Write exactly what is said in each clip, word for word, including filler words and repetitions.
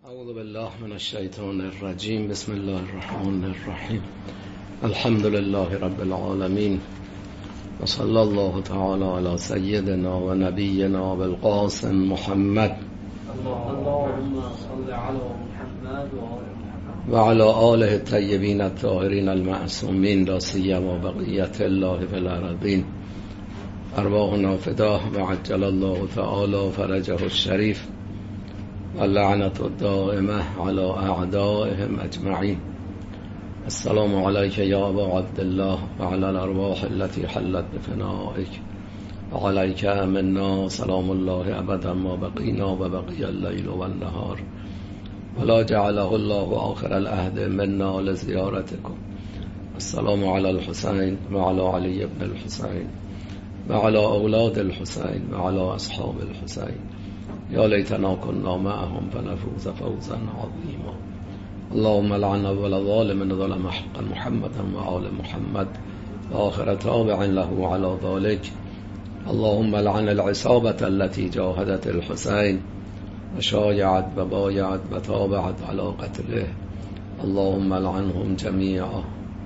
اعوذ بالله من الشیطان الرجیم. بسم الله الرحمن الرحیم. الحمد لله رب العالمین و صلی الله تعالی علی سیدنا و نبینا بالقاسم محمد اللهم صل علی محمد و علی آله الطیبین الطاهرین المعصومین لا سیما بقیت الله فی الارضین. ارواحنا فداه و عجل الله تعالی فرجه الشریف و لعنت الدائمه علی اعدائهم اجمعین. السلام علیک یا ابا عبدالله و علی الارواح التي حلت بفنائک و علیک منا سلام الله ابدا ما بقینا و بقی اللیل و النهار ولا جعله الله آخر العهد منا لزیارتکم. السلام علی الحسین و علی علی ابن الحسین و علی اولاد الحسین و علی اصحاب الحسین. یا لیتنا كنا معهم فنفوز فوزا عظیما. اللهم لعن اول ظالم ظلم حق محمد و آل محمد و آخر تابع له على ذلك. اللهم لعن العصابة التي جاهدت الحسين و شایعت و بایعت و تابعت على قتله. اللهم لعنهم جمیعا.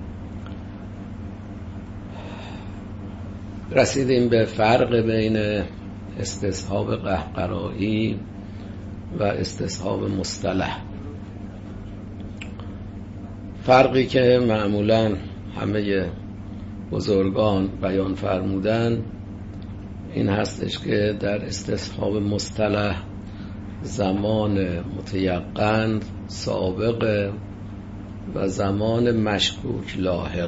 رسیدیم به فرق بین استصحاب قهقرایی و استصحاب مصطلح. فرقی که معمولا همه بزرگان بیان فرمودن این هستش که در استصحاب مصطلح زمان متیقن سابق و زمان مشکوک لاحق.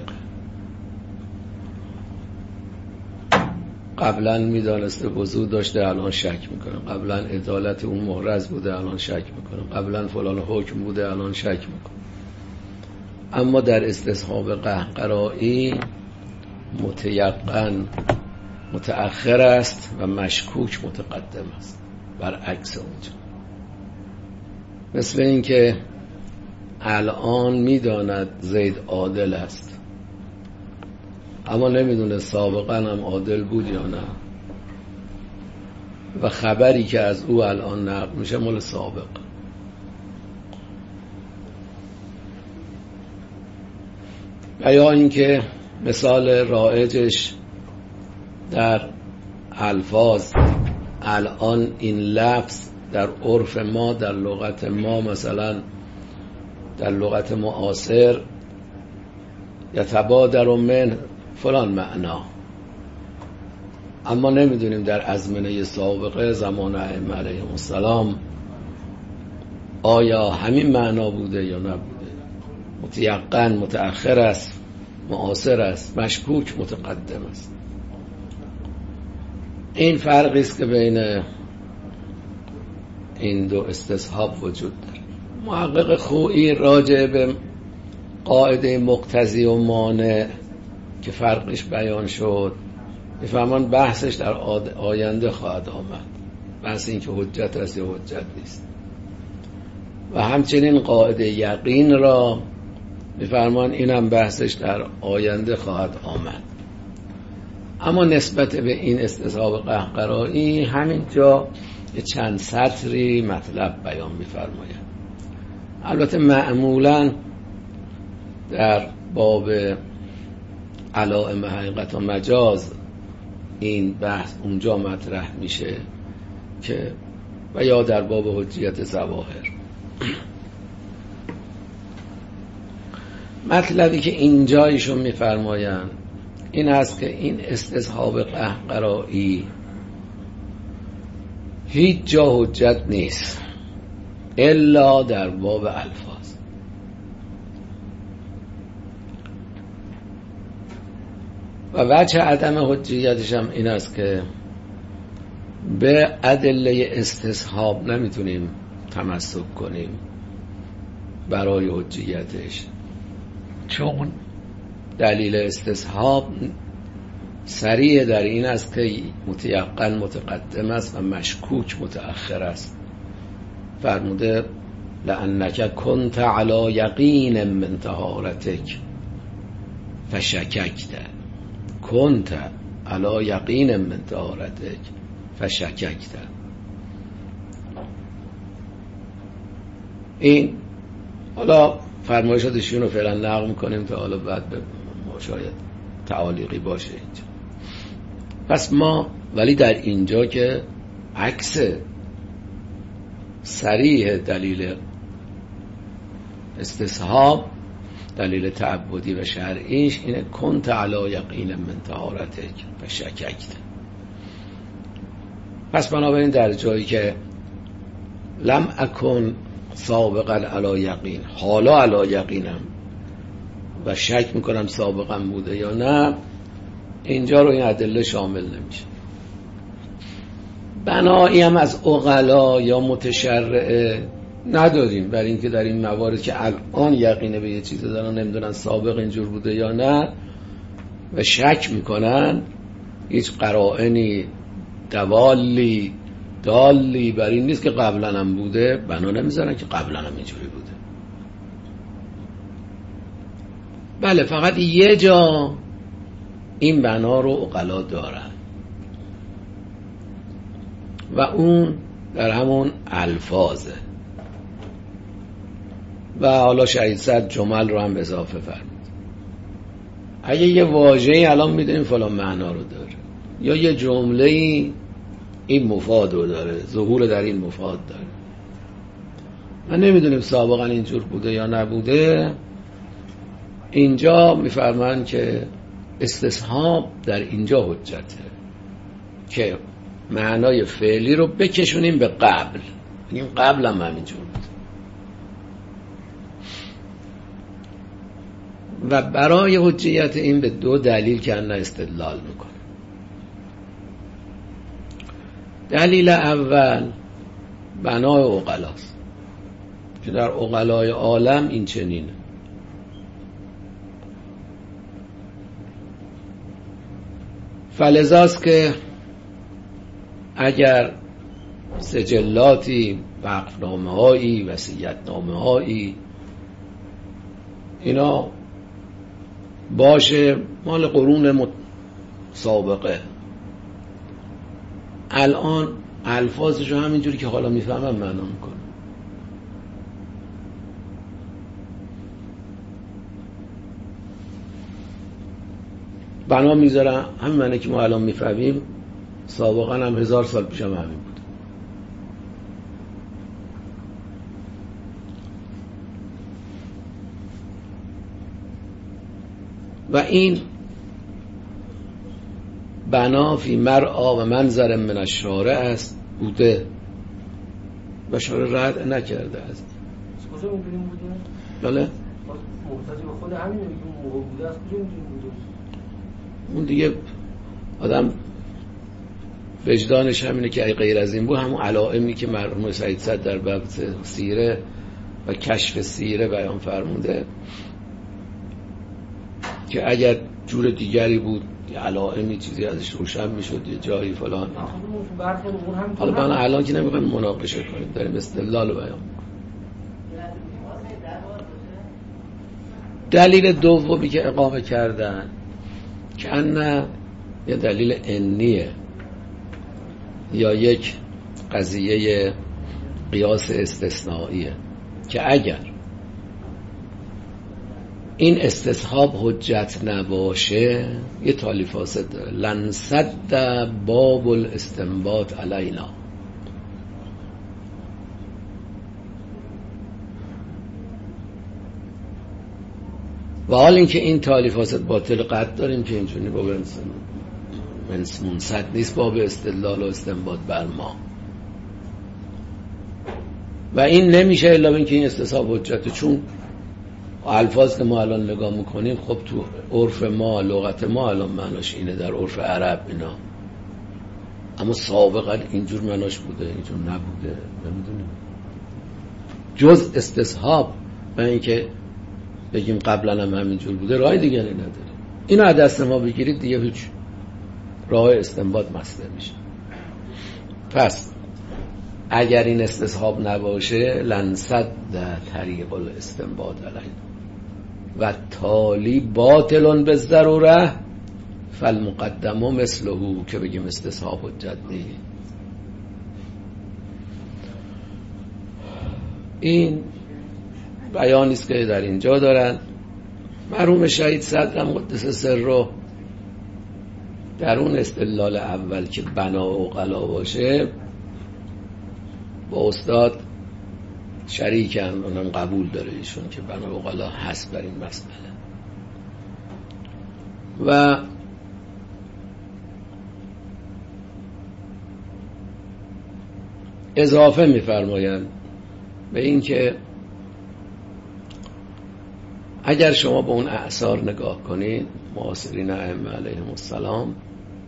قبلا میدانسته وضو داشته الان شک میکنه، قبلا عدالت اون محرز بوده الان شک میکنه، قبلا فلان حکم بوده الان شک میکنه. اما در استصحاب قهقرایی متیقن متأخر است و مشکوک متقدم است، برعکس اونجا. مثل این که الان میداند زید عادل است اما نمیدونه سابقا هم عادل بود یا نه، و خبری که از او الان نقل میشه مال سابق. و یا اینکه مثال رایجش در الفاظ، الان این لفظ در عرف ما، در لغت ما، مثلا در لغت معاصر یتبادر من فلان معنا، اما نمیدونیم در ازمنه سابقه زمان ائمه علیهم السلام آیا همین معنا بوده یا نبوده. متیقن متأخر است، معاصر است، مشکوک متقدم است. این فرقی است که بین این دو استصحاب وجود داره. محقق خویی راجع به قاعده مقتضی و مانع که فرقش بیان شد میفهمان بحثش در آینده خواهد آمد، بحث این که حجت است یا حجت نیست. و همچنین قاعده یقین را میفرمان اینم بحثش در آینده خواهد آمد. اما نسبت به این استصحاب قهقرایی همینجا یه چند سطری مطلب بیان میفرماید. البته معمولا در باب علائم حقیقت و مجاز این بحث اونجا مطرح میشه که و یا در باب حجیت ظواهر. مطلبی که اینجا ایشون میفرمایند این است که این استصحاب قهقرایی هیچ جا حجت نیست الا در باب الفاظ. و وجه عدم حجیتش هم این است که به ادله استصحاب نمیتونیم تمسک کنیم برای حجیتش، چون دلیل استصحاب صریح در این است که متیقن متقدم است و مشکوک متأخر است. فرموده لأنک کنت علی یقین من طهارتک فشککت. کنت علی یقین من طهارتک فشککت. این حالا فرمایشات ایشون رو فعلا نقل میکنیم تا حالا بعد به ما شاید تعالیقی باشه اینجا. پس ما ولی در اینجا که عکس صریح دلیل استصحاب، دلیل تعبدی و شرعیش اینه کنت علی یقین من طهارتک و شککت. پس بنابراین در جایی که لم اکن سابقا علی یقین، حالا علی یقینم و شک میکنم سابقا بوده یا نه، اینجا رو این ادله شامل نمیشه. بنایی هم از عقلا یا متشرعه نداریم برای اینکه در این موارد که الان یقینه به یه چیز دارن نمیدونن سابق اینجور بوده یا نه و شک میکنن، هیچ قرائنی دوالی دالی بر این نیست که قبلا هم بوده، بنا نمیذارن که قبلا هم اینجوری بوده. بله فقط یه جا این بنا رو عقلا دارن و اون در همون الفاظه و حالا شهید صد جمل رو هم اضافه فرمود. اگه یه واژه‌ای الان میدونیم فلان معنا رو داره یا یه جمله‌ای این مفاد رو داره، ظهور در این مفاد داره، من نمیدونیم سابقا اینجور بوده یا نبوده، اینجا میفرمان که استصحاب در اینجا حجته که معنای فعلی رو بکشونیم به قبل، این قبل هم همینجور بود و برای حجیت این به دو دلیل که انه استدلال میکنه. دلیل اول بنای عقلاست که در عقلای عالم این چنینه. فلذاست که اگر سجلاتی، وقفنامه هایی، وصیت‌نامه هایی اینا باشه مال قرون سابقه، الان الفاظش رو همینجوری که حالا میفهمم معنا میکنه. بنا میذارم همین معنی که ما الان میفهمیم سابقا هم هزار سال پیش هم همین بود. و این بنا فی مرعا و منظر من الشارع است بوده و شارع رد نکرده است. کجا می‌بینیم بوده؟ بله محتاج به خود همین میگه موقع بوده است، کجا می‌بینیم بوده؟ اون دیگه آدم وجدانش همینه که ای غیر از این بود همون علائمی که مرحوم سید صدر در باب سیره و کشف سیره بیان فرموده که اگر جور دیگری بود یه علائمی چیزی ازش روشن میشد یه جایی فلان. حالا من الان که نمیخوایم مناقشه کنیم، داریم استدلال رو بیان میکنیم. دلیل دومی که اقامه کردن که انه یه دلیل انیه یا یک قضیه قیاس استثنائیه که اگر این استصحاب حجت نباشه یه تالی فاسد داره، لنصد باب الاستنباط علینا. و حال اینکه این تالی فاسد باطل قطع داریم که اینجوری باب منصد نیست باب استدلال و استنباط بر ما و این نمیشه الا به اینکه این استصحاب حجته، چون الفاظ که ما الان نگاه میکنیم خب تو عرف ما لغت ما الان معناش اینه، در عرف عرب اینا، اما سابقا اینجور معناش بوده اینجور نبوده، نمیدونیم جز استصحاب و اینکه بگیم قبلا هم همینجور بوده راه دیگری نداره. اینو از دست ما بگیرید دیگه هیچ راه استنباط مسئله میشه. پس اگر این استصحاب نباشه لنصد طریق الاستنباط علیه و تالی باطلون به ضروره فالمقدم مثله که بگیم استصحاب حجت نیست. این بیانی است که در اینجا دارن. مرحوم شهید صدرم قدس سره در اون استدلال اول که بنا و عقلا باشه با استاد شریکن، اونم قبول داره ایشون که بنا و عقلا هست بر این مسئله. و اضافه می‌فرمایند به این که اگر شما به اون اعصار نگاه کنید معاصرین ائمه علیهم السلام،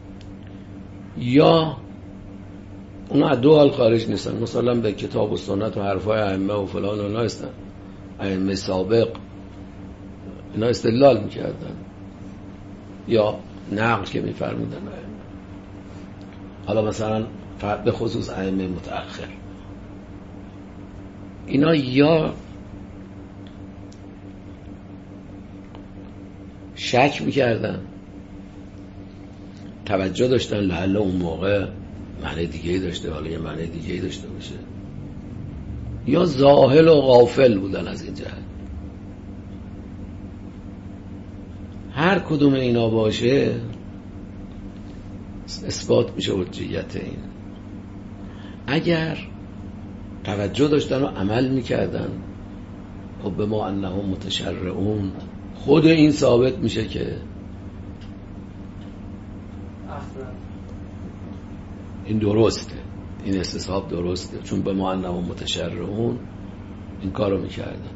یا اونا از دو حال خارج نیستن، مثلا به کتاب و سنت و حرفای ائمه و فلان اونا هستن، ائمه سابق اینا استدلال میکردن یا نقل که میفرمودن ائمه. حالا مثلا به خصوص ائمه متأخر اینا یا شک میکردن، توجه داشتن لعل اون موقع معنی دیگه‌ای داشته، حالا یه معنی دیگه‌ای داشته باشه، یا زاهل و غافل بودن از این جهت. هر کدوم اینا باشه اثبات میشه حجیت این. اگر توجه داشتن و عمل میکردن خب به ما انهم متشرعون، خود این ثابت میشه که این درسته، این استصحاب درسته، چون به ما انهم متشرعون این کارو میکردن.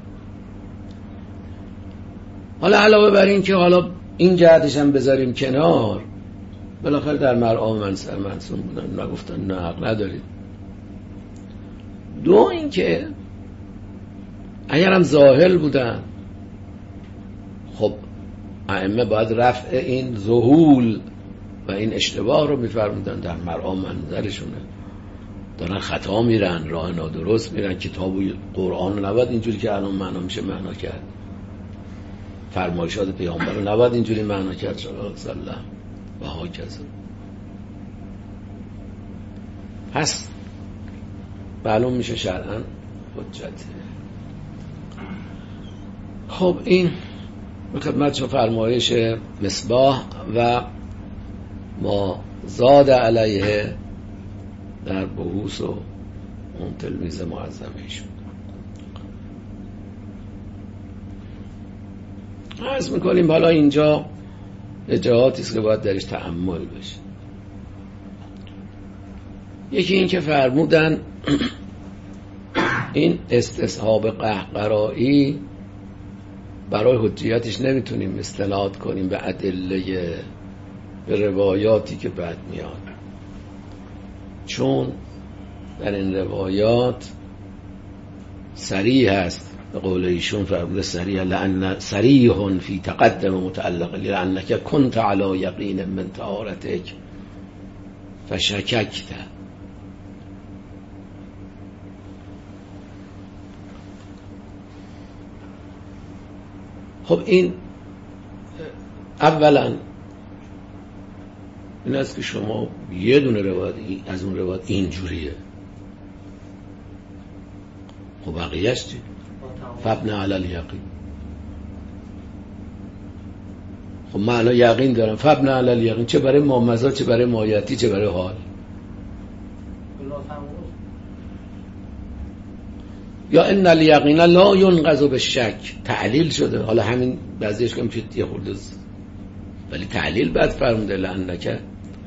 حالا علاوه بر این که حالا این جهتش هم بذاریم کنار، بالاخره در مرعا منصر منصوم بودن، نگفتن نه حق ندارید. دو این که اگر هم ظاهر بودن خب ائمه باید رفع این ذهول و این اشتباه رو میفرمودن، در مرعا منظرشونه، دارن خطا میرن، راه نادرست میرن، کتاب و قرآن رو نباید اینجوری که الان معنا میشه معنا کرد، فرمایشات پیامبر رو نباید اینجوری معنا کرد صلی الله علیه و سلم و ها کذا. پس معلوم میشه شرعاً حجته. خب این به خدمت شما فرمایش مصباح و ما زاد علیه در بحوث و اون تلمیذ معظمه شد. عرض میکنیم حالا اینجا جهاتی است که باید درش تأمل بشه. یکی این که فرمودن این استصحاب قهقرایی برای حجیتش نمیتونیم استناد کنیم به ادله، به روایاتی که بعد میاد، چون در این روایات صریح هست، به قول ایشون فرموده صریح لأن صریح فی تقدم متعلق لأنک کنت علی یقین من طهارتک فشککت. خب این اولا این است که شما یه دونه روایت از اون روایت اینجوریه، خب بقیه‌اش چی؟ فبن علی الیقین. خب من الان یقین دارم، فبن علی الیقین، چه برای ما مزا، چه برای مایتی، چه برای حال. یا ان الیقین لا ینقض بالشک، تعلیل شده. حالا همین بعضیش که میشه یه خورده، ولی تعلیل بعد فرموده لعنک،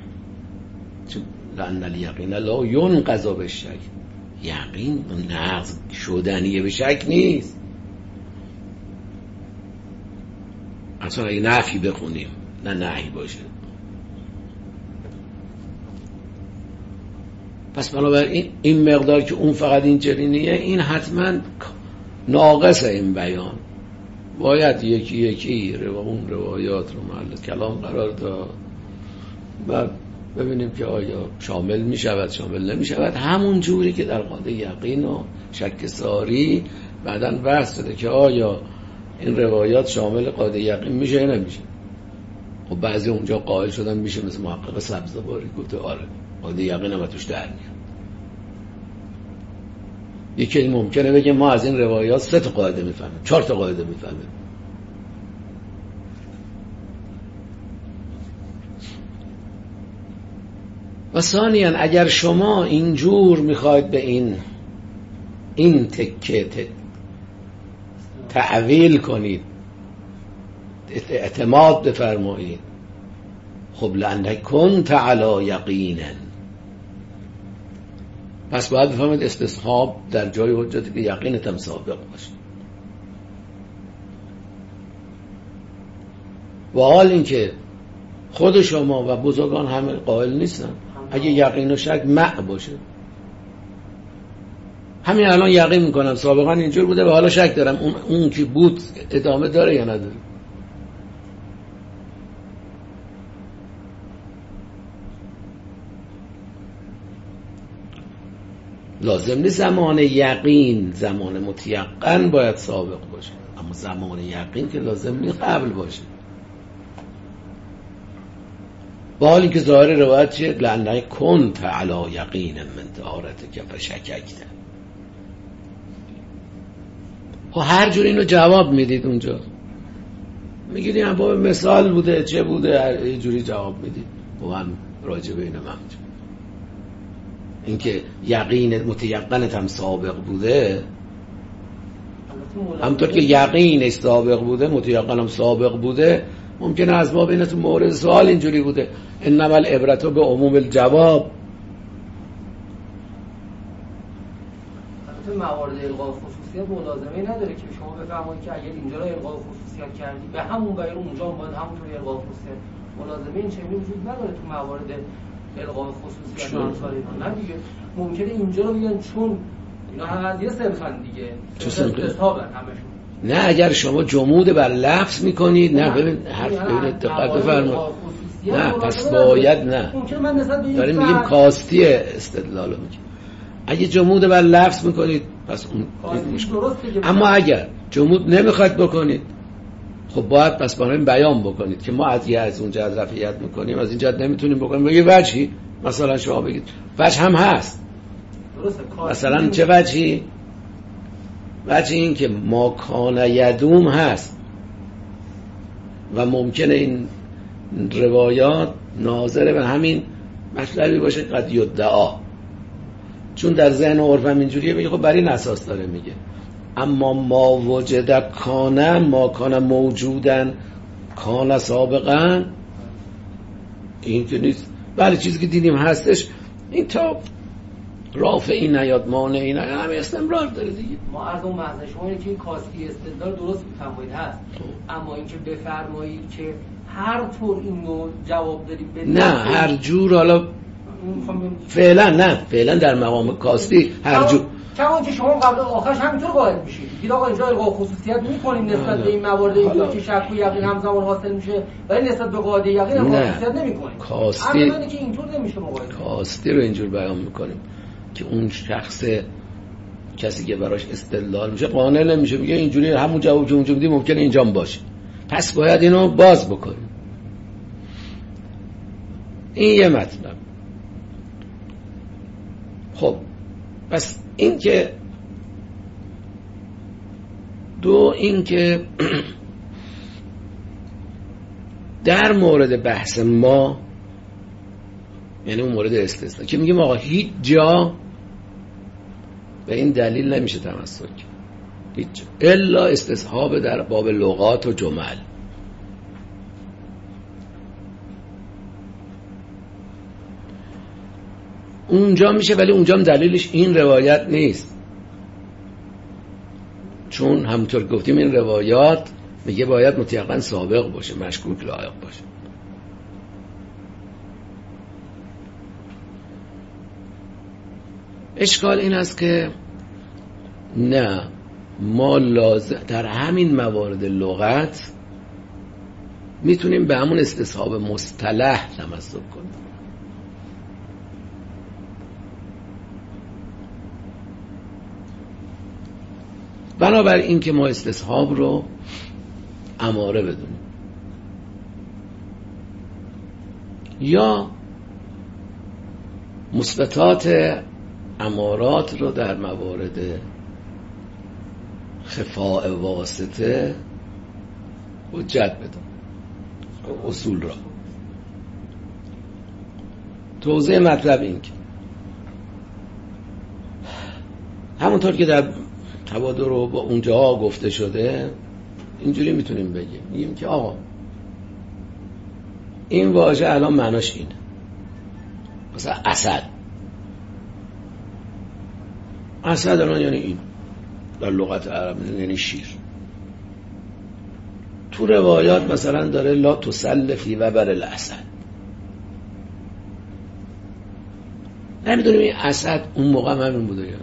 لأن الیقین لا ینقض بالشک، یقین نقض شدنیه به شک نیست. اصلا اگه نفی بخونیم نه نهی باشه. پس بنابراین این مقدار که اون فقط این چنینیه، این حتما ناقصه. این بیان باید یکی یکی رو اون روایات رو محل کلام قرار داد و ببینیم که آیا شامل می شود شامل نمی شود، همون جوری که در قاعده یقین و شک ساری بعداً بحث شده که آیا این روایات شامل قاعده یقین میشه یا نمیشه. خب بعضی اونجا قائل شدن میشه، مثل محقق سبزواری گفته آره قاعده یقین هم توش در میاد. یکی ممکنه بگه ما از این روایات سه تا قاعده میفهمیم، چهار تا قاعده میفهمیم. و ثانیاً اگر شما اینجور میخواید به این این تکه تعویل کنید، اعتماد بفرمایید، خب لأنک کنت علی یقینا، پس باید بفهمید استصحاب در جای حجتی که یقینت هم سابق باشه. و حال این که خود شما و بزرگان همه قائل نیستن، اگه یقین و شک مع باشه، همین الان یقین میکنم سابقا اینجور بوده و حالا شک دارم اون, اون که بود ادامه داره یا نداره. لازم نیست زمان یقین زمان متیقن باید سابق باشه، اما زمان یقین که لازم نیست قبل باشه. با حالی که ظاهر روایت چیه؟ لأنه کنت علی یقین من طهارتک که فشککت. خب هر جور اینو جواب میدید اونجا، میگید این باب مثال بوده چه بوده، هر جوری جواب میدید و هم راجع به اینم همچه اینکه یقین متیقنت هم سابق بوده، همطور که یقینش سابق بوده متیقن هم سابق بوده، ممکنه از باب اینه تو مورد سوال اینجوری بوده انما العبرة به عموم الجواب. البته موارد الغاء خصوصیت ملازمه نداره که شما بفرمایید که اگر اینجا را الغاء خصوصیت کردی به همون غیر اونجا باید همونطوری الغاء خصوصیت. ملازمه این چنین وجود نداره تو موارد الغاء خصوصیت انصاری نه دیگه. ممکنه اینجا رو بگن چون اینا هم یه سنخن دیگه استصحابن همشون. نه اگر شما جمود بر لفظ میکنید، نه ببین حرف ببینید دقت بفرمایید، نه پس باید نه داریم میگیم کاستی استدلالو میگیم. اگه جمود بر لفظ میکنید پس اون اما اگر جمود نمیخواید بکنید خب باید پس برای بیان بکنید که ما از یه از اونجا از رفعیت میکنیم از اینجا نمیتونیم بکنیم. بگید وجهی مثلا شما بگید وجه هم هست، مثلا چه وجهی؟ وجه این که ما کان یدوم هست و ممکنه این روایات ناظره به همین مطلبی باشه قد یدعا، چون در ذهن عرف هم اینجوریه میگه خب بر این اساس داره میگه. اما ما وجد کان ما کان موجودن کان سابقا این که نیست. بله چیزی که دیدیم هستش این تا رافعی نیاد مانعی نیاد همه استمرار داره دیگه. ما از اون محضر شما اینه که کاستی استدلال درست بفرمایید هست، اما اینکه بفرمایید که هر طور اینو جواب دارید به نه هر جور، حالا فعلا نه فعلا در مقام کاستی هر جور کما که شما قبل آخرش همینطور قائل میشید دیگه آقا اینجا الغاء خصوصیت میکنیم نسبت به این موارد اینجوری که شک و یقین همزمان حاصل میشه ولی نسبت به قاعده یقین الغاء خصوصیت نمیکنیم. کاستی همین که اینطور نمیشه مقایسه. کاستی رو اینجور بیان میکنیم که اون شخص کسی که براش استدلال میشه قانع نمیشه، میگه اینجوری همون جواب که اونجا میدی ممکنه اینجا باشه، پس باید اینو باز بکنیم. این یه مطلب. خب پس این که دو این که در مورد بحث ما یعنی اون مورد استثنا که میگیم آقا هیچ جا به این دلیل نمیشه تمسک هیچ جا الا استصحاب در باب لغات و جمل. اونجا میشه ولی اونجا هم دلیلش این روایت نیست، چون همونطور گفتیم این روایات میگه باید متیقن سابق باشه مشکوک لایق باشه. اشکال این است که نه ما لازم در همین موارد لغت میتونیم به همون استصحاب مصطلح تمسک کنیم. بنابراین این که ما استصحاب رو اماره بدونیم یا مثبتات امارات رو در موارد انتفاع واسطه حجت بدان اصول را. توضیح مطلب این که همونطور که در تبادر رو با اونجاها گفته شده اینجوری میتونیم بگیم، میگیم که آقا این واژه الان معناش اینه، مثلا اسد، اسد الان یعنی این در لغت عرب یعنی شیر. تو روایات مثلا داره لا تسلفی و بر الاسد. نمیدونیم این اسد اون موقع همین بوده یا نه.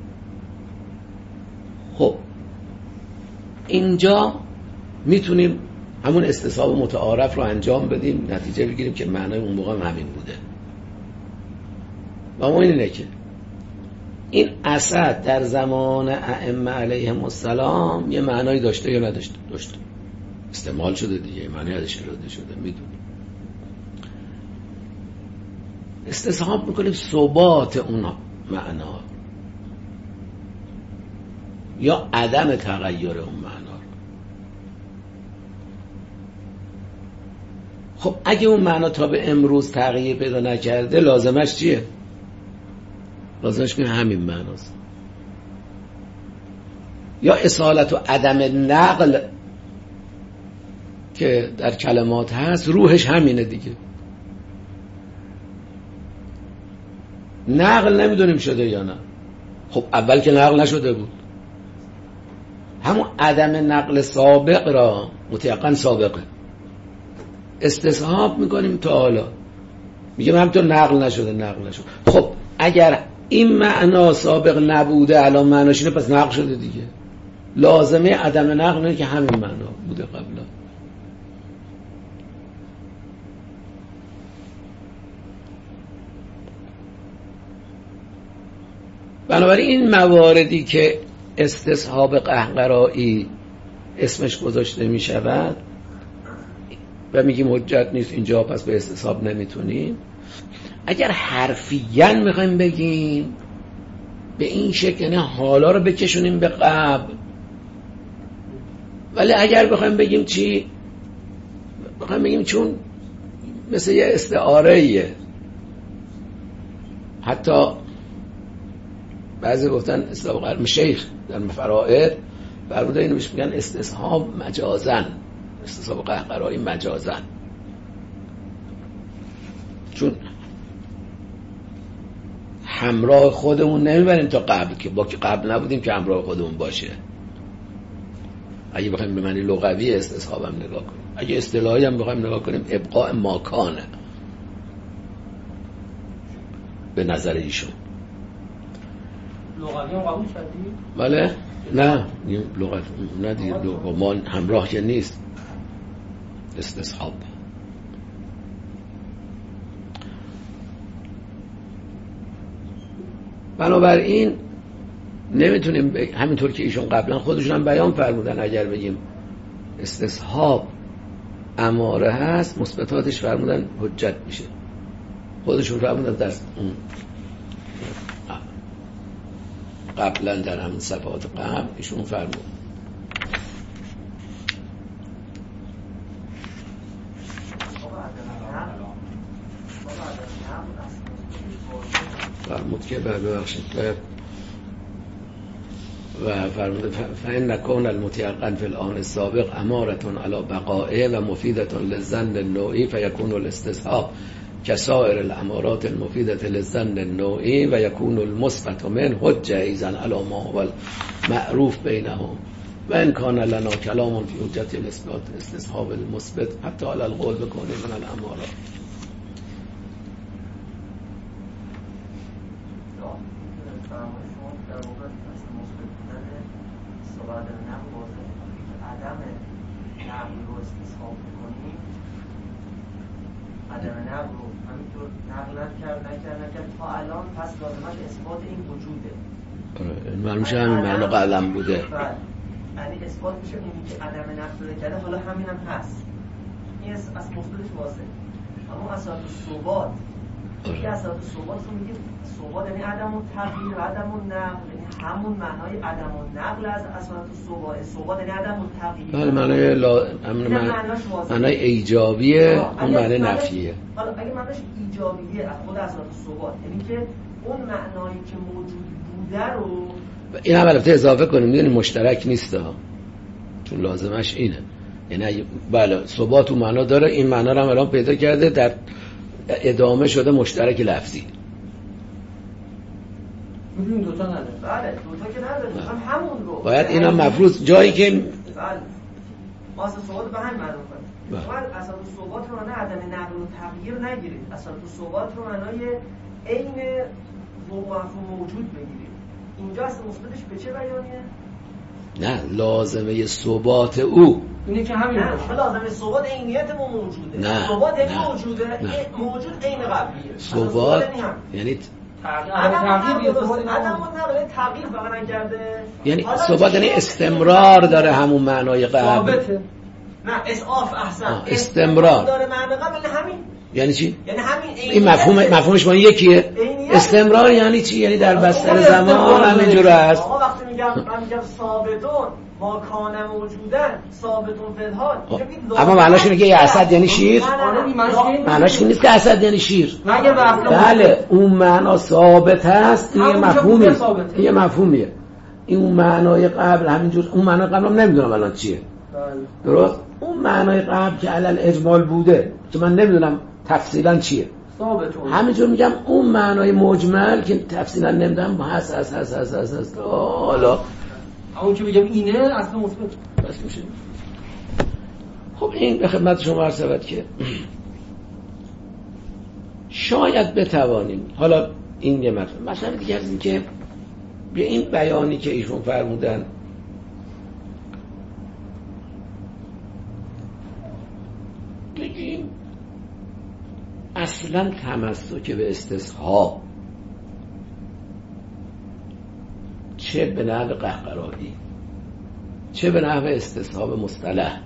خب اینجا میتونیم همون استصحاب متعارف رو انجام بدیم، نتیجه بگیریم که معنای اون موقع همین بوده. و اما اینه که این اسد در زمان ائمه علیهم السلام یه معنایی داشته یا نداشته؟ داشته. استعمال شده دیگه، معنی ازش اراده شده، میدونیم. استصحاب میکنیم ثبات اون معنا یا عدم تغییر اون معنا رو. خب اگه اون معنا تا به امروز تغییر پیدا نکرده لازمش چیه؟ لازمش که همین معناست. یا اصالت و عدم نقل که در کلمات هست روحش همینه دیگه. نقل نمیدونیم شده یا نه. خب اول که نقل نشده بود، همون عدم نقل سابق را متیقن سابقه استصحاب میکنیم تا حالا، میگم همینطور نقل نشده نقل نشده. خب اگر این معنا سابق نبوده الان معناش اینه، پس نقل شده دیگه. لازمه عدم نقل اینه که همین معنا بوده قبلا. بنابراین این مواردی که استصحاب قهقرایی اسمش گذاشته می شود و میگیم حجت نیست اینجا، پس به استصحاب نمیتونیم. اگر حرفیاً میخوایم بگیم به این شکل، نه حالا رو بکشونیم به قبل. ولی اگر بخوایم بگیم چی؟ بخوایم بگیم چون مثل یه استعاره‌ایه، حتی بعضی گفتن استصحاب قهقرایی شیخ در فرائض فرموده اینو بهش میگن استصحاب مجازن، استصحاب قهقرایی مجازن، چون همراه خودمون نمیبریم تا قبل، که با که قبل نبودیم که همراه خودمون باشه. اگه بخوایم به معنی لغوی استصحاب هم نگاه کنیم، اگه اصطلاحی هم بخوایم نگاه کنیم ابقاء ماکانه به نظر ایشون. لغوی هم قبول شدی؟ بله نه لغت نه دیگه با ما همراه که نیست استصحاب. بنابراین نمیتونیم ب... همینطور که ایشون قبلا خودشون هم بیان فرمودن اگر بگیم استصحاب اماره هست مثبتاتش فرمودن حجت میشه. خودشون فرمودن در اون قبلا در همین صفحات قبل ایشون فرمود. فرمود که ببخشید و فرمود فإن نكون المتيقن في الآن السابق امارة على بقائه و مفیدة للظن النوعی فيكون الاستصحاب كسائر الامارات المفيدة للظن النوعی و يكون المثبت من حجة ايضا على ما هو المعروف بينهم و ان كان لنا كلام في حجة الاثبات استصحاب المثبت حتى على القول بكونه من الامارات. معلوم میشه همین معنا قلم بوده. یعنی اثبات میشه اونی که عدم نقل کرده حالا همین هم هست. این از مثبتش واضحه. اما اساس ثبات که اصلا ثبات رو میگیم ثبات یعنی عدم التغییر و عدم النقل، یعنی همون معنای عدم النقل از اصلا ثبات. ثبات یعنی عدم التغییر. بله معنای لا معنای ایجابیه، اون معنای نفیه. حالا اگه معناش ایجابیه از خود اصلا ثبات، یعنی که اون معنایی که موجود بوده رو این هم البته اضافه کنیم، میدونی مشترک نیست ها، چون لازمش اینه. یعنی بله ثبات اون معنا داره، این معنا رو هم الان پیدا کرده، در ادامه شده مشترک لفظی. میدونیم دوتا نداره. بله دوتا که نداره، هم همون رو باید اینا مفروض جایی که بله ما اصلا ثبات به همین معنا کنیم. باید اصلا ثبات رو معنای عدم نقل و تغییر نگیرید، اصلا ثبات رو معنای عین مفهوم موجود بگیرید. اینجا اصلا مثبتش به چه بیانیه؟ نه لازمه ثبات او اینه که همین باشه. لازمه ثبات عینیت ما موجوده. نه ثبات یعنی نه. موجوده، نه. موجود عین قبلیه. ثبات یعنی تغییر عدم النقل تغییر فقط نکرده. یعنی ثبات یعنی استمرار داره، همون معنای قبل. ثابته. نه اسعاف احسن. استمرار داره معنی قبل همین. یعنی چی؟ یعنی همین این مفهوم مفهومش با یکیه. استمرار یعنی چی؟ یعنی در بستر زمان همینجوره است. آقا وقتی میگم من میگم ثابتون ما کان موجودن ثابتون فی الحال، اما معناش اینه که یه اسد یعنی شیر؟ معناش این نیست که اسد یعنی شیر. بله اون معنا ثابت هست، این مفهومیه. این مفهومیه. این اون معنای قبل همینجور، اون معنای قبل هم نمیدونم الان چیه. درست؟ اون معنای قبل که علل اجمال بوده که من نمیدونم تفصیلا چیه، همینجور میگم اون معنای مجمل که تفصیلا نمیدونم هست هست هست هست هست هست حالا اون که میگم اینه اصلا مثبت بس میشه. خب این به خدمت شما عرض شود که شاید بتوانیم، حالا این یه مطلب مثلا دیگه از این که به این بیانی که ایشون فرمودن بگیم اصلا تمسک به استصحاب چه به نحو قهقرایی چه به نحو استصحاب مصطلح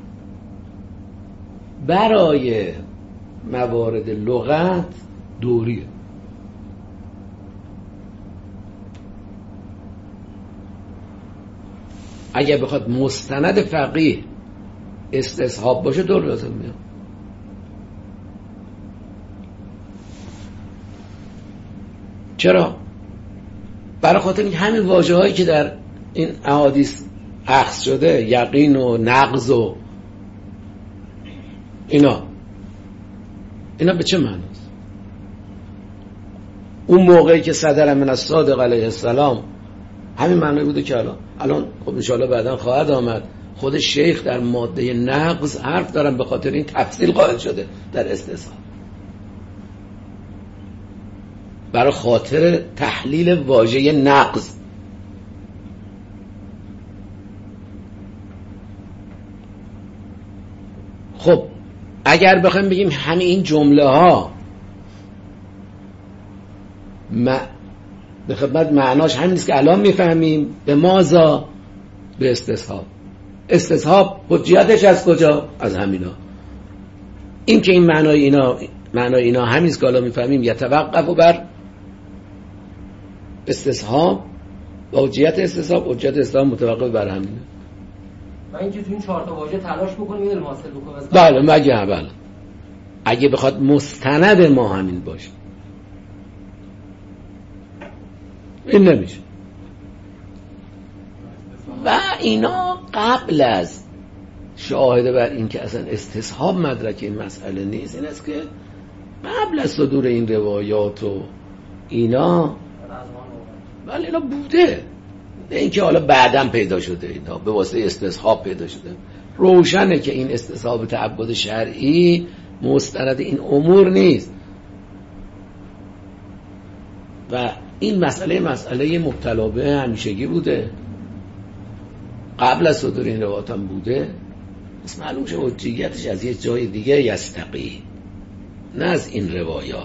برای موارد لغت دوریه. اگر بخواد مستند فقیه استصحاب باشه دور لازم میاد. چرا؟ برای خاطر اینکه همین واژه هایی که در این احادیث اخذ شده، یقین و نقض و اینا اینا به چه معناست؟ اون موقعی که صدر من الصادق علیه السلام همین معنی بوده که الان الان خب انشاءالله بعدا خواهد آمد. خود شیخ در ماده نقض حرف دارن، به خاطر این تفصیل قائل شده در استصحاب برای خاطر تحلیل واژه نقض. خب اگر بخوایم بگیم همه این جمله ها ما به خدمت معناش همین نیست که الان میفهمیم، به مازا به استصحاب. استصحاب حجیتش از کجا؟ از همینا. این که این معنای اینا معنای اینا همین است که الان میفهمیم، یتوقف بر استصحاب و حجیت استصحاب. حجیت استصحاب متوقف بر همینه. و اینکه تو این چهار تا واژه تلاش بکنیم یه حاصل بکنیم. بله مگه بله اگه بخواد مستند ما همین باشه این نمیشه. و اینا قبل از شاهده بر این که اصلا استصحاب مدرک این مسئله نیست، این است که قبل از صدور این روایات و اینا بله اینا بوده، نه اینکه حالا بعداً پیدا شده، اینا به واسطه استصحاب پیدا شده. روشنه که این استصحاب تعبد شرعی مستند این امور نیست و این مسئله مسئله مبتلا به همیشگی بوده، قبل از صدور این روایات هم بوده. پس معلوم شه حجیتش از یه جای دیگه یستقی، نه از این روایات.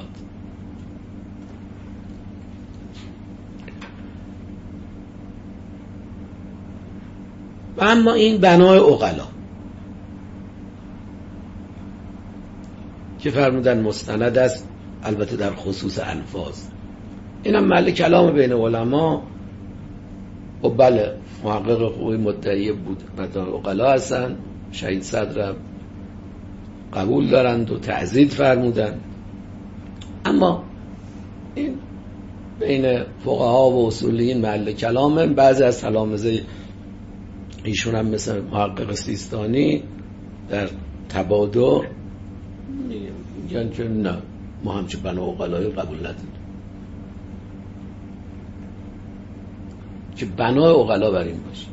و اما این بنای عقلا که فرمودن مستند است البته در خصوص الفاظ. اینم محل کلام بین علما. و بله محقق خوبی مدعی بود مدار عقلا هستن، شهید صدر قبول دارند و تعزید فرمودند. اما این بین فقها و اصولیین محل کلامه. بعضی از تلامذه ایشون هم مثل محقق سیستانی در تبادر میگن که نه ما همچه بنا عقلایی قبول نداریم، که بنای عقلا بر این باشه.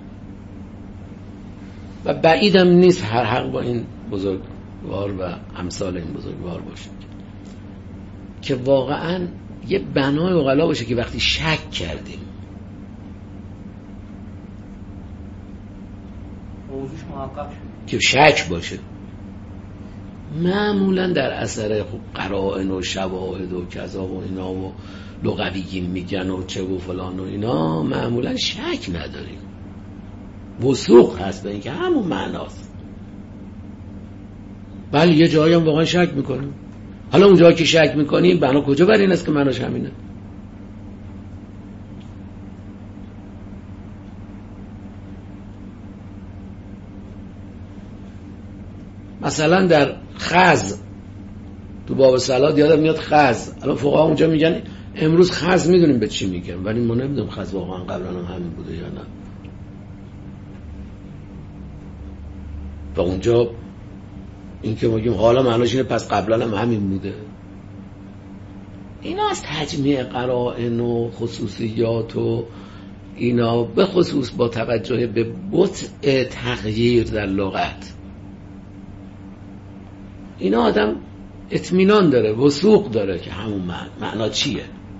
و بعیدم نیست هر حق با این بزرگوار و امثال این بزرگوار باشه که واقعا یه بنای عقلا باشه که وقتی شک کردیم موضوعش محقق شد که شک باشه. معمولا در اثر قرائن و شواهد و کذا و اینا و لغویین میگن و چه و فلان و اینا، معمولا شک نداریم، وثوق هست به اینکه همون معناست. بله یه جایی هم واقعا شک میکنیم. حالا اون جایی که شک میکنیم بنا کجا بر این است که معناش همینه؟ مثلا در خز تو باب صلات یادم میاد خز، الان فقها اونجا میگن امروز خز میدونیم به چی میگن، ولی ما نمیدونیم خز واقعا قبلا هم همین بوده یا نه. و اونجا این که میگیم حالا معناش اینه پس قبلا هم همین بوده. اینا از تجمیع قرائن و خصوصیات و اینا، به خصوص با توجه به بطء تغییر در لغت، اینا آدم اطمینان داره، وثوق داره که همون معنا, معنا چیه.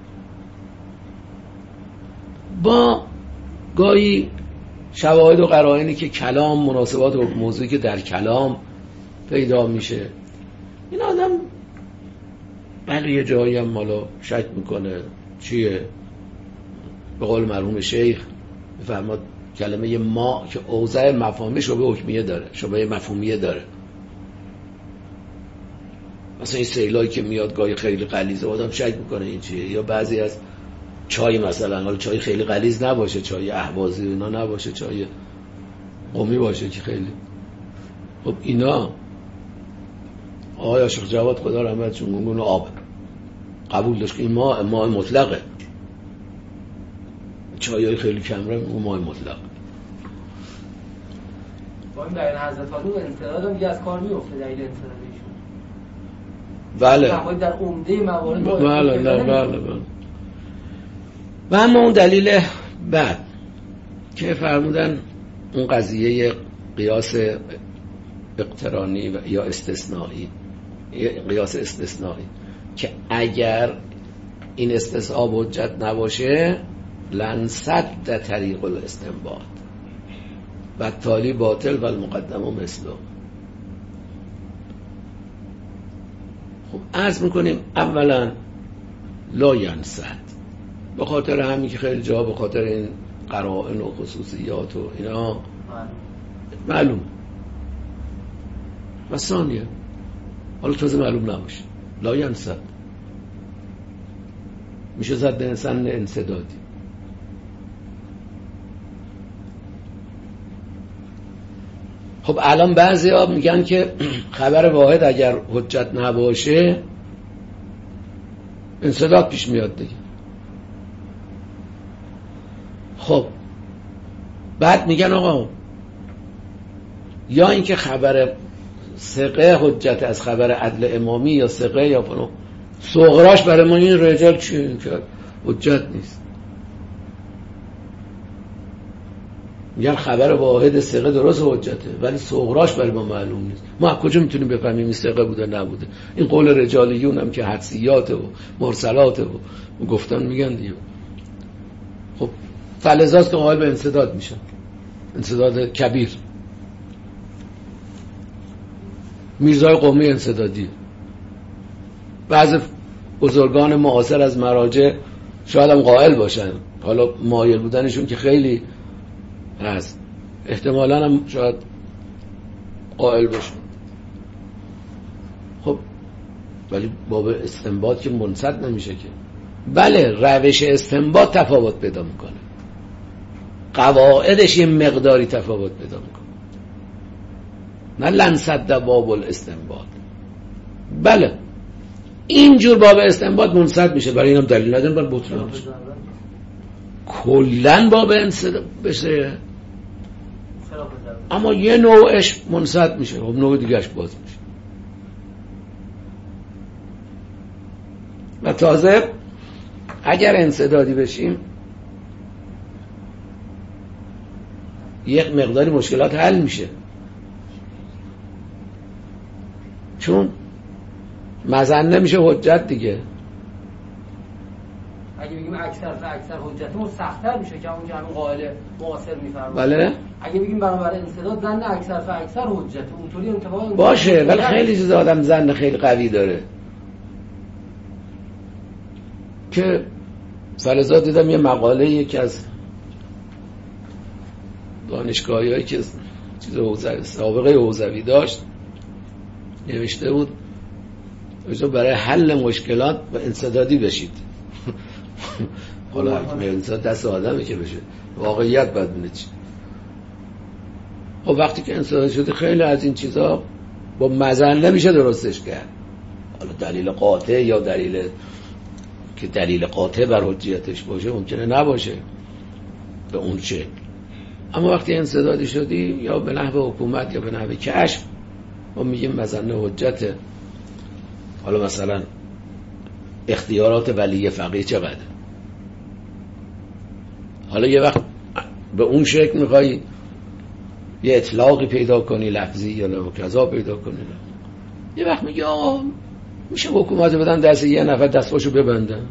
با گاهی شواهد و قرائنی که کلام، مناسبات و موضوعی که در کلام پیدا میشه، این آدم بله یه جایی هم مالا شک میکنه چیه. به قول مرحوم شیخ میفرماد کلمه ما که اوضاع مفاهیمی شبه حکمیه داره، شبه مفهومیه داره. مثلا این سیلایی که میاد گاهی خیلی غلیظه، آدم شک میکنه این چیه. یا بعضی از چای، مثلا حالا چای خیلی غلیظ نباشه، چای اهوازی اینا نباشه، چای قمی باشه که خیلی خب اینا آقای شیخ جواد خدا رحمتشون گونگون آب قبول داشت که این ماء ماء مطلقه، چایای خیلی کمره اون ماء مطلق. با این بیان حضرت علی انتقاد هم دیگه از کار میفته دلیل انتقاد ایشون. بله در عمده موارد بله بله بله بله. و اما اون دلیل بعد که فرمودن اون قضیه قیاس اقترانی و یا استثنایی، قیاس استثنایی که اگر این استصحاب حجت نباشه لنصد طریق الاستنباط و تالی باطل و المقدم و مثله. خب عرض میکنیم اولا لا ینصد، به خاطر همین که خیلی جا به خاطر این قرائن و خصوصیات و اینا معلوم. و ثانیه حالا تازه معلوم نباشه لا ینصد میشه زد به انسان انسدادی. خب الان بعضی ها میگن که خبر واحد اگر حجت نباشه انسداد پیش میاد دیگه. خب بعد میگن آقا یا اینکه خبر ثقه حجت از خبر عدل امامی یا ثقه یا فلان، صغراش برای ما این رجال چی که حجت نیست. میگن خبر واحد ثقه درست حجته ولی صغراش برای ما معلوم نیست. ما از کجا میتونیم بفهمیم این ثقه بوده نبوده؟ این قول رجالیون هم که حدسیات و مرسلات و گفتن میگن دیگه. خب فلزاست که قائل به انسداد میشن، انسداد کبیر. میرزای قومی انسدادی، بعض بزرگان معاصر از مراجع شاید هم قائل باشن، حالا مایل بودنشون که خیلی هست، احتمالاً هم شاید قائل باشن. خب ولی باب استنباط که منصد نمیشه که. بله روش استنباط تفاوت پیدا میکنه، قواعدش یه مقداری تفاوت پیدا میکنه، نه لنصد باب الاستنباط. بله اینجور باب استنباط منصد میشه، برای اینم دلیل نداریم بر بطلانش. کلن باب انصداد بشه، اما یه نوعش منصد میشه، خب نوع دیگهش باز میشه. و تازه اگر انصدادی بشیم یک مقداری مشکلات حل میشه، چون مظنه میشه حجت دیگه. اگه بگیم اکثر و اکثر حجتمون سخت‌تر میشه که اون که همین قائل معاصر میفرمایه. بله اگه بگیم برابر انصداد زن اکثر و اکثر حجت، اونطوری انتفاع باشه، ولی خیلی چیز آدم زن خیلی قوی داره که فلزا دیدم یه مقاله یکی از دانشگاهیایی که چیز حوزوی سابقه حوزوی داشت نوشته بود برای حل مشکلات و انسدادی بشید. حالا انسداد دست آدمه که بشه، واقعیت باید بینه چی. خب وقتی که انسداد شده خیلی از این چیزا با مظنه میشه درستش کرد، حالا دلیل قاطع یا دلیل که دلیل قاطع بر حجیتش باشه ممکنه نباشه به اون شکل. اما وقتی انسدادی شدی یا به نحو حکومت یا به نحو کشف، ما میگیم مظنه حجته. حالا مثلا اختیارات ولی فقیه چقدر؟ حالا یه وقت به اون شکل میخوای یه اطلاقی پیدا کنی لفظی یا کذا پیدا کنی، یه وقت میگه آقا میشه حکومت بدن دست یه نفر دستاشو ببندن.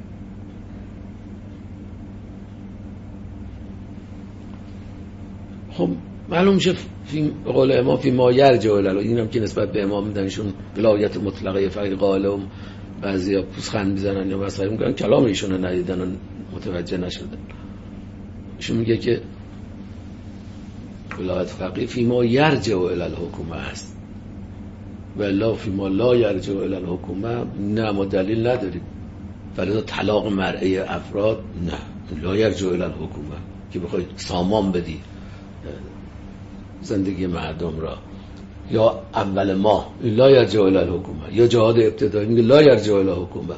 خب معلوم میشه فی قول امام فی ما یرجع الی، اینم که نسبت به امام میدنشون ولایت مطلقه فقیه قائل و بعضیا پوزخند میزنن یا مثلا میگن کلام ایشونو ندیدن و متوجه نشدن. ایشون میگه که ولایت فقیه فی ما یرجع الی الحکومه است و الا فی ما لا یرجع الی الحکومه نه، ما دلیل نداریم. ولی طلاق مرئی افراد نه، لا یرجع الی الحکومه که بخوای سامان بدی زندگی مردم را، یا اول ماه لا یرجع الی الحکومه، یا جهاد ابتدایی میگه لا یرجع الی الحکومه.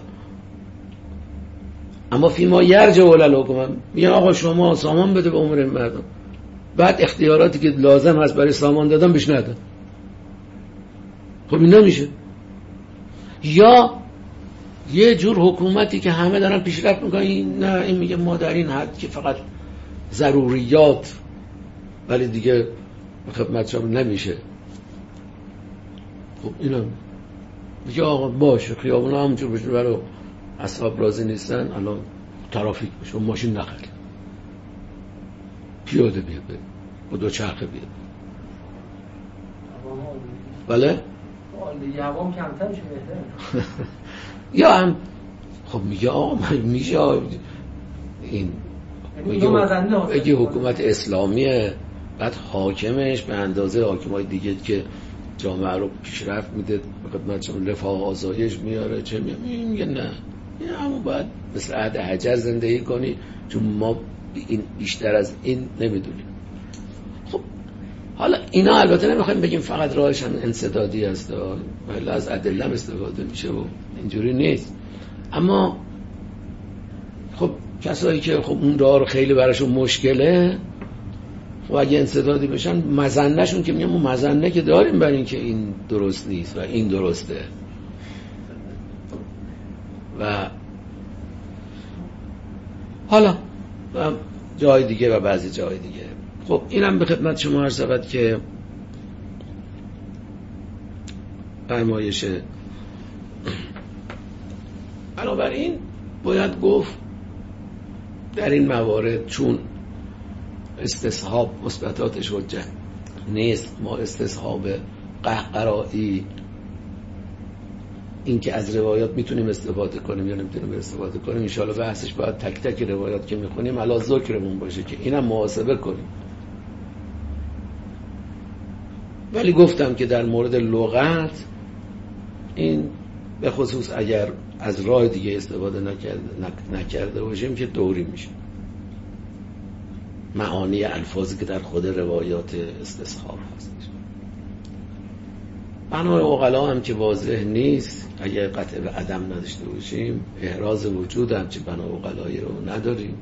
اما فی ما یرجع الی الحکومه میگه آقا شما سامان بده به امور مردم، بعد اختیاراتی که لازم هست برای سامان دادن بهش ندن. خب این نمیشه. یا یه جور حکومتی که همه دارن پیشرفت میکنن، نه این میگه ما در این حد که فقط ضروریات ولی دیگه خدمت شما نمیشه. خب اینم میگه آقا باشه خیابون همونجور بشه، برای اصحاب راضی نیستن الان ترافیک بشه، ماشین نخرید، پیاده بیاد با دو چرخه بیاد. بله؟ دیگه عوام کمتر میشه بهتره. یا هم خب میگه آقا میشه این اگه حکومت اسلامیه بعد حاکمش به اندازه حاکمای دیگه که جامعه رو پیشرفت میده خدمت شما رفاه آسایش میاره چه میگه نه، این همون باید مثل عهد حجر زندگی کنی چون ما این بیشتر از این نمیدونیم. خب حالا اینا البته نمیخوایم بگیم فقط راهشان انسدادی است، ولی از ادله استفاده میشه و اینجوری نیست. اما خب کسایی که خب اون راه رو خیلی براشون مشکله، خب اگه انسدادی بشن مظنه‌شون که میگم ما مظنه که داریم برای این که این درست نیست و این درسته و حالا و جای دیگه و بعضی جای دیگه. خب اینم به خدمت شما عرض شود که فرمایش. بنابراین باید گفت در این موارد چون استصحاب مثبتاتش حجت نیست، ما استصحاب قهقرایی این که از روایات میتونیم استفاده کنیم یا نمیتونیم استفاده کنیم ان شاءالله بحثش باید تک تک روایات که میخونیم علا ذکرمون باشه که اینم محاسبه کنیم. ولی گفتم که در مورد لغت این به خصوص اگر از راه دیگه استفاده نکرده, نکرده باشیم که دوری میشه. معانی الفاظی که در خود روایات استصحاب هست. بنای عقلا هم که واضح نیست، اگر قطع به عدم نداشته باشیم، احراز وجود هم چه بنای عقلایی رو نداریم.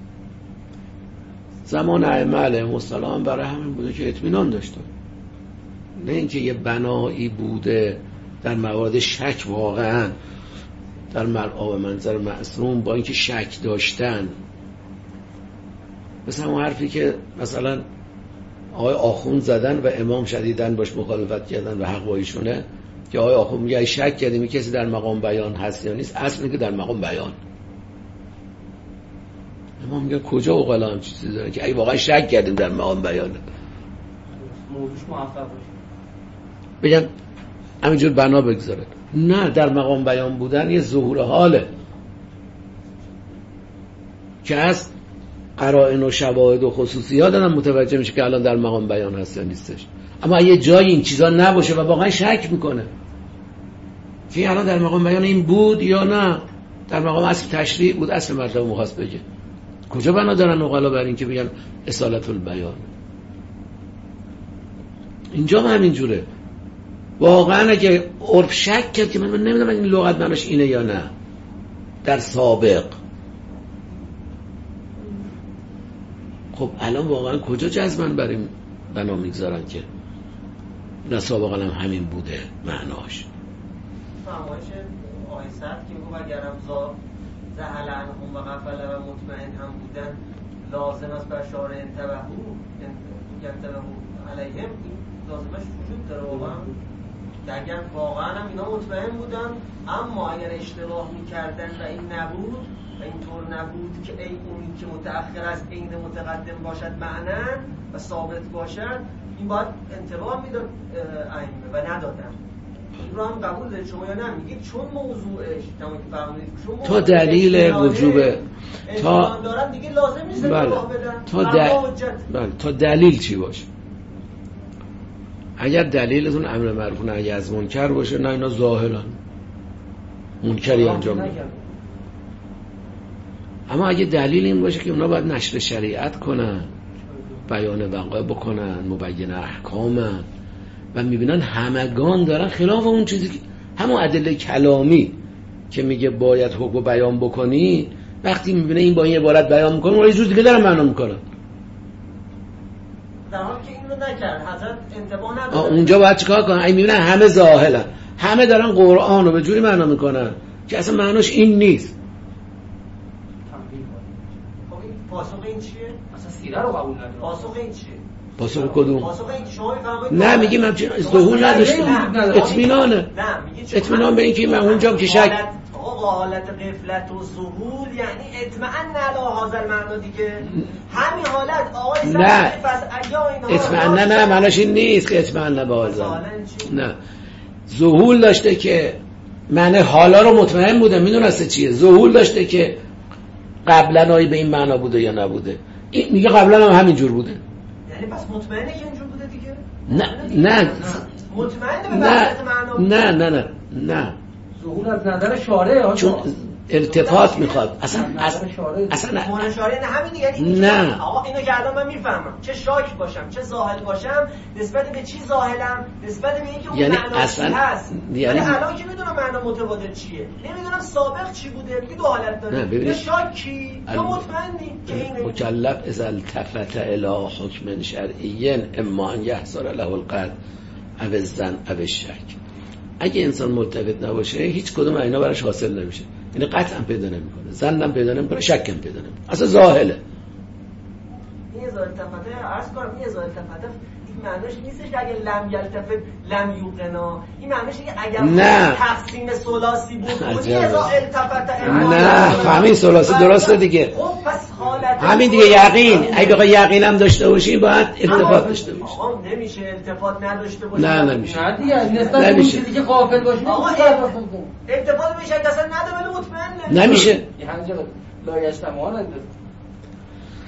زمان ائمه علیهم السلام برای همین بوده که اطمینان داشتن، نه اینکه یه بنایی بوده در موارد شک واقعا در مرعا و منظر معصوم با اینکه شک داشتن. مثلا اون حرفی که مثلا آقای آخوند زدن و امام شدیدن باش مخالفت کردن و حق با ایشونه که آقای آخوند میگه شک کردیم کسی در مقام بیان هست یا نیست، اصل که در مقام بیان. امام میگه کجا عقلا هم چیزی داره که ای واقعا شک کردیم در مقام بیان، موضوعش موفق باشه بگن همینجور بنا بگذاره. نه، در مقام بیان بودن یه ظهور حاله که از قرائن و شواهد و خصوصیات هم متوجه میشه که الان در مقام بیان هست یا نیستش. اما یه جای این چیزا نباشه و واقعا شک میکنه که الان در مقام بیان این بود یا نه، در مقام اصل تشریع بود، اصل مطلب مخواست بگه، کجا بنا دارن عقلا بر این که بگن اصالت البیان؟ اینجا هم همینجوره. واقعا اگه عرف شک کرد که من نمیدونم این لغت معناش اینه یا نه در سابق، خب الان واقعا کجا جزمن برای بنا میگذارن که نه سابقا هم همین بوده معناش؟ فرمایش آیه صد که میگه اگرم زا زهل عنهم و غفل و مطمئن هم بودن لازم است بر شارع انتبهو انتبهو علیهم، این لازمش وجود داره واقعا که اگر واقعا هم اینا مطمئن بودن اما اگر اشتباه میکردن و این نبود و اینطور نبود که ای اونی که متأخر از عین متقدم باشد معنن و ثابت باشد، این باید انتباه میداد ائمه و ندادن. این رو هم قبول دارید شما یا نه؟ میگید چون موضوعش چون تا دلیل وجوب تا دارن دیگه لازم نیست انتباه بدن. تا دلیل بله تا دلیل چی باشه؟ اگر دلیلتون امر معروف نهی از منکر باشه، نه اینا ظاهرن منکری انجام میدن. اما اگه دلیل این باشه که اونا باید نشر شریعت کنن، بیان وقایع بکنن، مبین احکامن و میبینن همگان دارن خلاف اون چیزی که همون ادله کلامی که میگه باید حکم بیان بکنی، وقتی میبینه این با این عبارت بیان میکنه اون یه جور دیگه دارن معنا میکنن، در حالی که این رو نکرد حضرت انتباه نداره. اونجا باید چیکار کنن؟ این میبینن همه ظاهرن، همه دارن قرآن رو به جوری معنا میکنن که اصلا معناش این نیست. پاسخ این چیه؟ اصلا سیره رو قبول نداره. پاسخ این چیه؟ پاسخ کدوم؟ پاسخ این شما میفرمایید نه میگیم من ظهور نداشتم، اطمینانه. نه میگید اطمینان به اینکه من اونجا که شک آقا حالت غفلت و ظهور یعنی اطمئن علی هذا المعنی دیگه، همین حالت آقای نه پس اگه اینا اطمئن نه نه معناش این نیست که اطمئن نه به نه ظهور داشته که معنی حالا رو مطمئن بوده، میدونسته چیه. ظهور داشته که قبلا آیه به این معنا بوده یا نبوده، این میگه قبلا هم همین جور بوده، یعنی پس مطمئنه که اینجور بوده دیگه. نه نه مطمئنه به وحدت معنا. نه نه نه نه ظهور از نظر شارع، چون التفات میخواد اصلا اصلا اصلا معنی شارع نه همین دیگه. این نه آقا اینو که الان من میفهمم، چه شاک باشم چه زاهد باشم نسبت به چی زاهدم، نسبت به اینکه اون یعنی معنا اصلا هست، یعنی الان که میدونم معنا متبادل چیه، نمیدونم سابق چی بوده، میگه دو حالت داره، یا شاکی یا مطمئنی که اینه. مکلف اذا التفت الی حکم شرعی اما ان یحصل له القطع او الظن او الشک. اگه انسان ملتفت نباشه هیچ کدوم اینا براش حاصل نمیشه، یعنی قطعا پیدا نمیکنه، ظنم پیدا نمیکنه، شکم پیدا نمیکنه، اصلا ظاهره. این ازال التفته عرض کنم، این ازال التفته این معنیش نیستش که اگه لم یلتفت لم یوقنا، این معنیش که اگر نه. تقسیم ثلاثی بود این ازال التفته نه همین ثلاثی درسته دیگه. خب پس حالت همین دیگه یقین، اگه بخوای یقینم داشته باشی باید التفات داشته باشی. آقا نمیشه التفات نداشته باشی. نه نمیشه. نه دیگه نسبت به اون چیزی که غافل باشی آقا التفات میشه که اصلا نده ولی مطمئن نمیشه. همینجا لایش تمام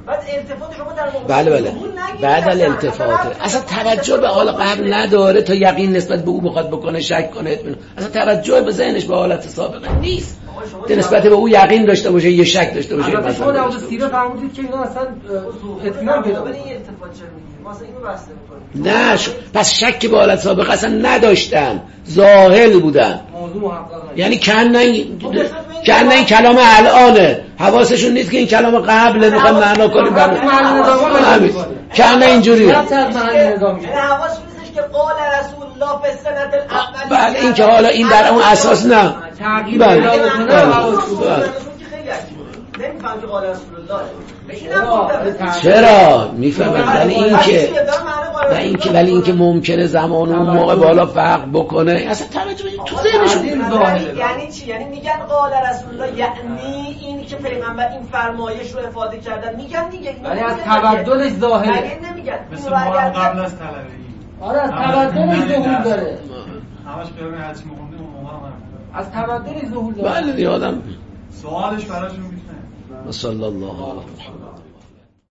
بعد التفات شما در موقع بله بله بعد الالتفات اصلا توجه به حال قبل نداره تا یقین نسبت به او بخواد بکنه شک کنه اصلا توجه به ذهنش به حالت سابقه نیست ده نسبت به او یقین داشته باشه یه شک داشته باشه البته شما در مورد سیره فرمودید که اینا اصلا اطمینان پیدا کنه این التفات چرا میگیریم ما اصلا اینو بحث نمی‌کنیم نه ش... پس شک به حالت سابقه اصلا نداشتن ظاهر بودن موضوع محقق یعنی کن این کن این کلام الانه حواسشون نیست که این کلام قبل میخوام معنا کنیم برای همین کن اینجوریه نه حواس نیستش که قال رسول الله فی السنه الاول بله این که حالا این در اون اساس نه تغییر بله نمیفهم که قال رسول الله چرا میفهمم ولی این که و این که ولی این که ممکنه زمان اون موقع بالا فرق بکنه اصلا توجه تو ذهنشون یعنی چی؟ یعنی میگن قال رسول الله یعنی این که پیغمبر این فرمایش رو افاده کردن میگن دیگه ولی از تبدلش ظاهره نمیگن مثل ما قبل از طلبی آره از تبدلش ظهور داره همش پیرامون هرچی میخوندیم اون موقع هم از تبدلش ظهور داره بله دیگه آدم سوالش براشون میکنه صلی الله علیه و